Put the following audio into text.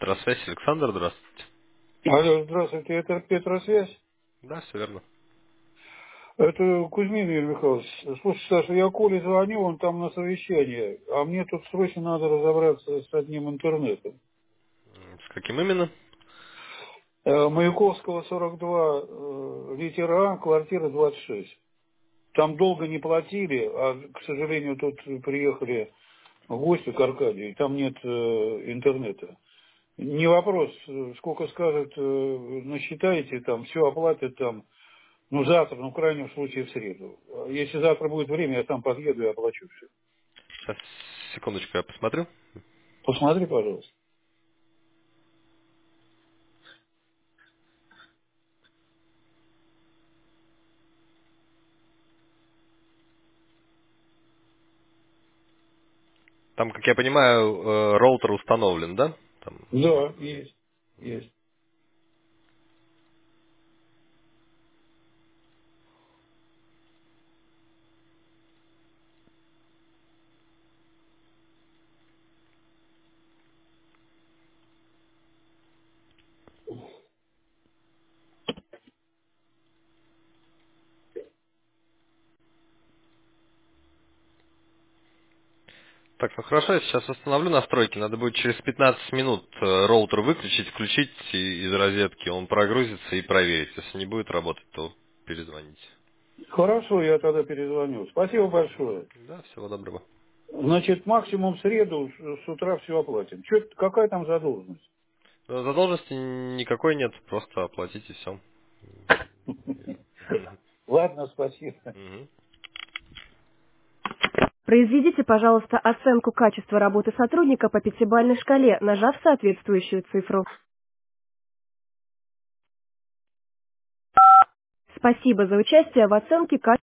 Петросвязь, Александр, здравствуйте. Алло, здравствуйте, это Петросвязь. Да, все верно. Это Кузьмин Юрий Михайлович. Слушай, Саша, я Коле звоню, он там на совещании, а мне тут срочно надо разобраться с одним интернетом. С каким именно? Маяковского 42, литера А, квартира 26. Там долго не платили, а, к сожалению, тут приехали гости к Аркадию, и там нет интернета. Не вопрос, сколько скажет, насчитаете, там все оплатят там. Ну, завтра, ну, в крайнем случае, в среду. Если завтра будет время, я сам подъеду и оплачу все. Сейчас, секундочку, я посмотрю. Посмотри, пожалуйста. Там, как я понимаю, роутер установлен, да? Там. Да, есть. Есть. Так, ну хорошо, я сейчас установлю настройки. Надо будет через 15 минут роутер выключить, включить из розетки. Он прогрузится и проверить. Если не будет работать, то перезвоните. Хорошо, я тогда перезвоню. Спасибо большое. Да, всего доброго. Значит, максимум в среду с утра все оплатим. Какая там задолженность? Задолженности никакой нет, просто оплатите все. Ладно, спасибо. Произведите, пожалуйста, оценку качества работы сотрудника по пятибалльной шкале, нажав соответствующую цифру. Спасибо за участие в оценке качества.